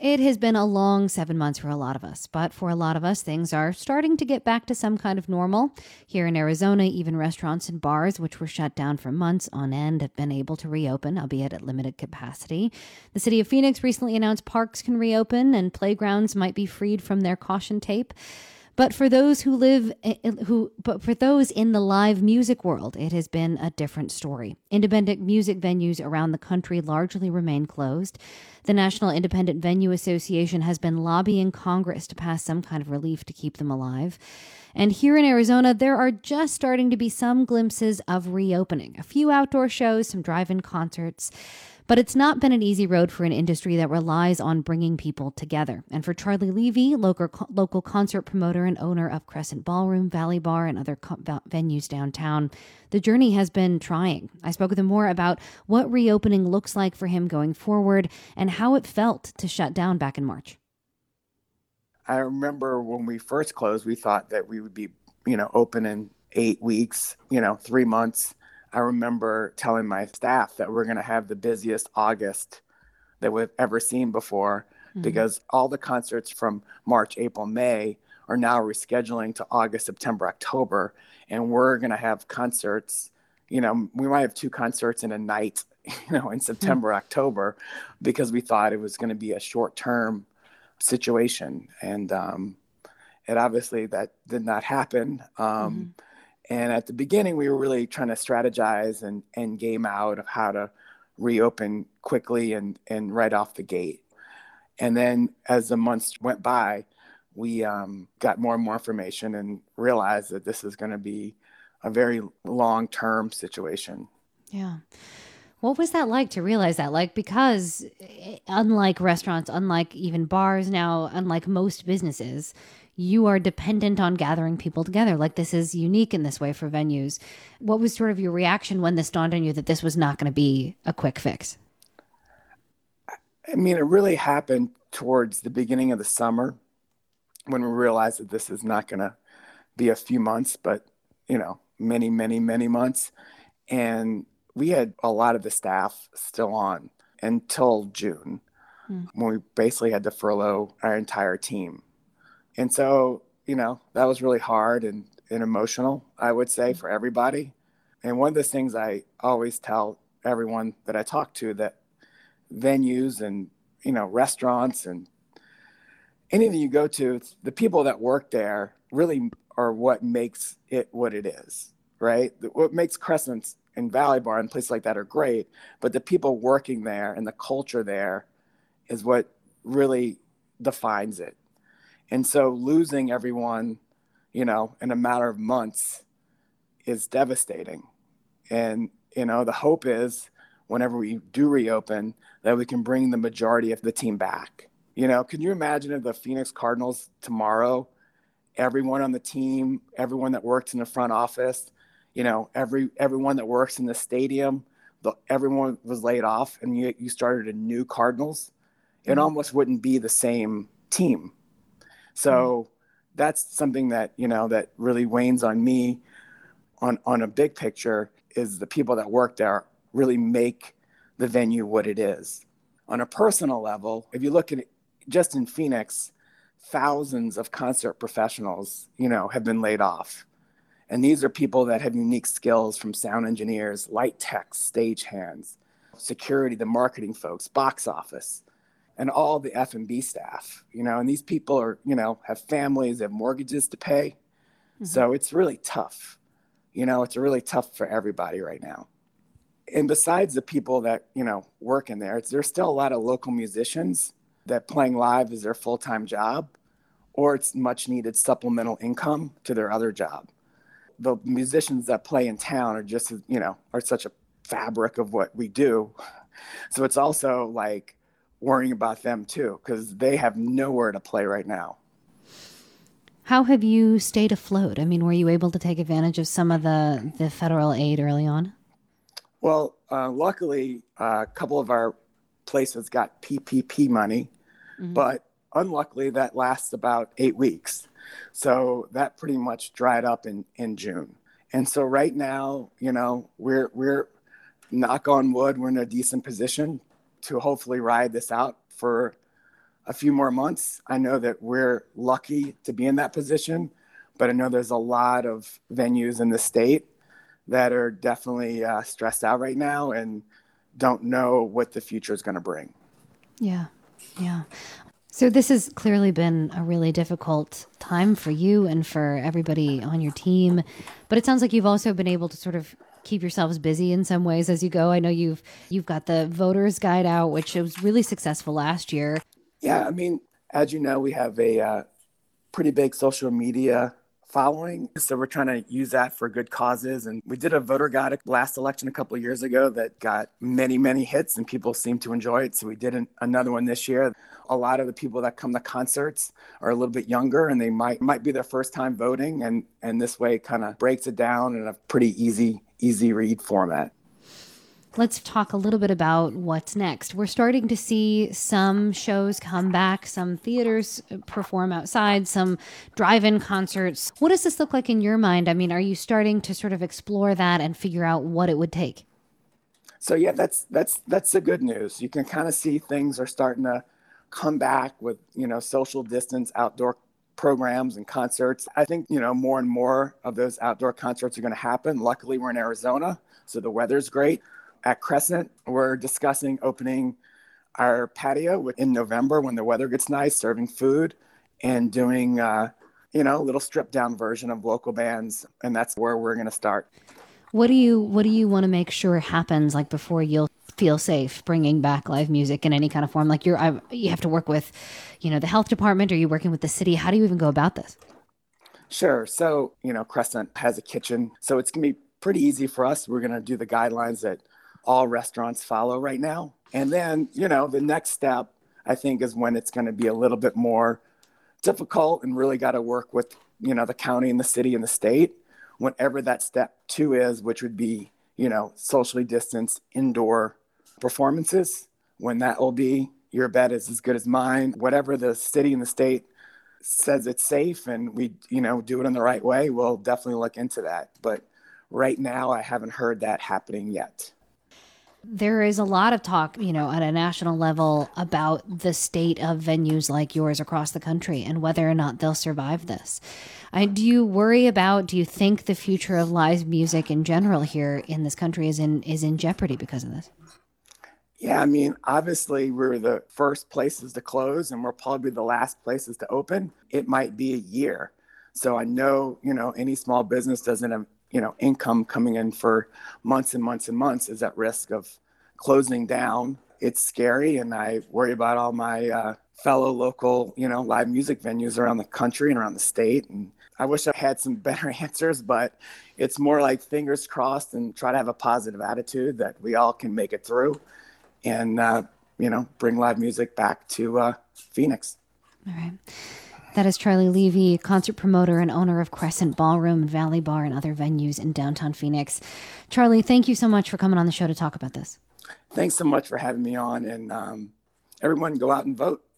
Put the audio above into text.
It has been a long 7 months for a lot of us, but for a lot of us, things are starting to get back to some kind of normal. Here in Arizona, even restaurants and bars, which were shut down for months on end, have been able to reopen, albeit at limited capacity. The city of Phoenix recently announced parks can reopen and playgrounds might be freed from their caution tape. But for those for those in the live music world, it has been a different story. Independent music venues around the country largely remain closed. The National Independent Venue Association has been lobbying Congress to pass some kind of relief to keep them alive. And here in Arizona, there are just starting to be some glimpses of reopening. A few outdoor shows, some drive-in concerts. But it's not been an easy road for an industry that relies on bringing people together. And for Charlie Levy, local concert promoter and owner of Crescent Ballroom, Valley Bar, and other venues downtown, the journey has been trying. I spoke with him more about what reopening looks like for him going forward and how it felt to shut down back in March. I remember when we first closed, we thought that we would be, open in 8 weeks, 3 months. I remember telling my staff that we're going to have the busiest August that we've ever seen before, because all the concerts from March, April, May are now rescheduling to August, September, October. And we're going to have concerts, we might have 2 concerts in a night, in September, October, because we thought it was going to be a short-term situation. And it obviously that did not happen. And at the beginning, we were really trying to strategize and game out of how to reopen quickly and right off the gate. And then as the months went by, we got more and more information and realized that this is going to be a very long-term situation. Yeah. What was that like to realize that? Because unlike restaurants, unlike even bars now, unlike most businesses, you are dependent on gathering people together. This is unique in this way for venues. What was sort of your reaction when this dawned on you that this was not going to be a quick fix? I mean, it really happened towards the beginning of the summer when we realized that this is not going to be a few months, but, many, many, many months. And we had a lot of the staff still on until June, when we basically had to furlough our entire team. And so, that was really hard and emotional, I would say, for everybody. And one of the things I always tell everyone that I talk to, that venues and, restaurants and anything you go to, it's the people that work there really are what makes it what it is, right? What makes Crescent and Valley Bar and places like that are great, but the people working there and the culture there is what really defines it. And so losing everyone, in a matter of months is devastating. And, the hope is whenever we do reopen that we can bring the majority of the team back. Can you imagine if the Phoenix Cardinals tomorrow, everyone on the team, everyone that works in the front office, everyone that works in the stadium, everyone was laid off and you started a new Cardinals, it almost wouldn't be the same team. So that's something that, that really weighs on me on a big picture, is the people that work there really make the venue what it is. On a personal level, if you look at it just in Phoenix, thousands of concert professionals, have been laid off. And these are people that have unique skills, from sound engineers, light techs, stage hands, security, the marketing folks, box office, and all the F&B staff, and these people are, have families, have mortgages to pay. So it's really tough. It's really tough for everybody right now. And besides the people that, work in there, there's still a lot of local musicians that playing live is their full-time job, or it's much needed supplemental income to their other job. The musicians that play in town are just, are such a fabric of what we do. So it's also worrying about them too, because they have nowhere to play right now. How have you stayed afloat? I mean, were you able to take advantage of some of the federal aid early on? Well, luckily, a couple of our places got PPP money, but unluckily that lasts about 8 weeks. So that pretty much dried up in June. And so right now, we're knock on wood, we're in a decent position to hopefully ride this out for a few more months. I know that we're lucky to be in that position, but I know there's a lot of venues in the state that are definitely stressed out right now and don't know what the future is going to bring. Yeah. Yeah. So this has clearly been a really difficult time for you and for everybody on your team, but it sounds like you've also been able to sort of keep yourselves busy in some ways as you go. I know you've got the voters guide out, which was really successful last year. Yeah, I mean, as you know, we have a pretty big social media following. So we're trying to use that for good causes. And we did a voter guide last election a couple of years ago that got many, many hits and people seem to enjoy it. So we did another one this year. A lot of the people that come to concerts are a little bit younger and they might be their first time voting. And this way kind of breaks it down in a pretty easy read format. Let's talk a little bit about what's next. We're starting to see some shows come back, some theaters perform outside, some drive-in concerts. What does this look like in your mind? I mean, are you starting to sort of explore that and figure out what it would take? So yeah, that's the good news. You can kind of see things are starting to come back with, social distance outdoor programs and concerts. I think, more and more of those outdoor concerts are going to happen. Luckily, we're in Arizona, so the weather's great. At Crescent, we're discussing opening our patio in November when the weather gets nice, serving food and doing, a little stripped down version of local bands. And that's where we're going to start. What do you want to make sure happens, like before you'll feel safe bringing back live music in any kind of form? Like you have to work with, the health department. Are you working with the city? How do you even go about this? Sure. So, Crescent has a kitchen, so it's going to be pretty easy for us. We're going to do the guidelines that all restaurants follow right now. And then, the next step, I think, is when it's going to be a little bit more difficult and really got to work with, the county and the city and the state, whenever that step 2 is, which would be, socially distanced indoor performances. When that will be, your bet is as good as mine. Whatever the city and the state says it's safe and we, do it in the right way, we'll definitely look into that. But right now, I haven't heard that happening yet. There is a lot of talk, at a national level about the state of venues like yours across the country and whether or not they'll survive this. Do you think the future of live music in general here in this country is in jeopardy because of this? Yeah, I mean, obviously we're the first places to close and we're probably the last places to open. It might be a year. So I know, any small business doesn't have income coming in for months and months and months is at risk of closing down. It's scary. And I worry about all my fellow local, live music venues around the country and around the state. And I wish I had some better answers, but it's more like fingers crossed and try to have a positive attitude that we all can make it through and, bring live music back to Phoenix. All right. That is Charlie Levy, concert promoter and owner of Crescent Ballroom, Valley Bar, and other venues in downtown Phoenix. Charlie, thank you so much for coming on the show to talk about this. Thanks so much for having me on, and everyone go out and vote.